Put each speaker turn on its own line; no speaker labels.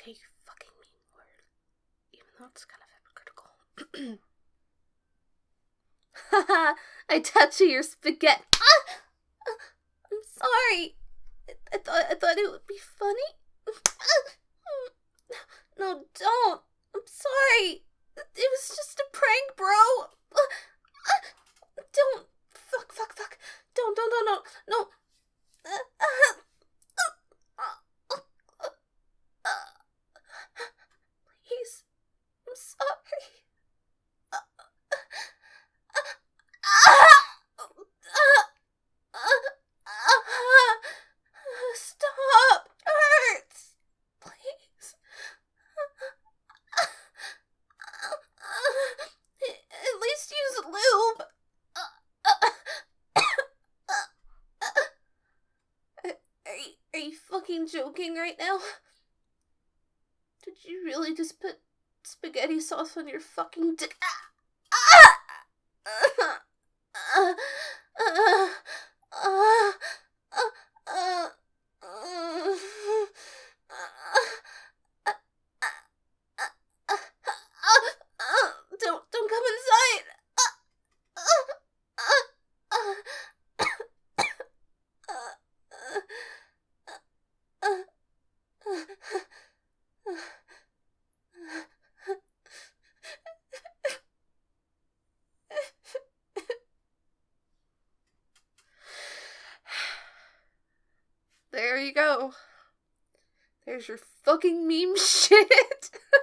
you fucking mean word. Even though it's kind of hypocritical. Haha, I touch your spaghetti. I'm sorry. I thought it would be funny. No, don't. I'm sorry. It was just a prank, bro. Don't. Fuck. Don't. No. Please. I'm sorry. Stop. It hurts. Please. At least use lube. Are you fucking joking right now? Did you really just put spaghetti sauce on your fucking dick? Don't come inside. There you go. There's your fucking meme shit.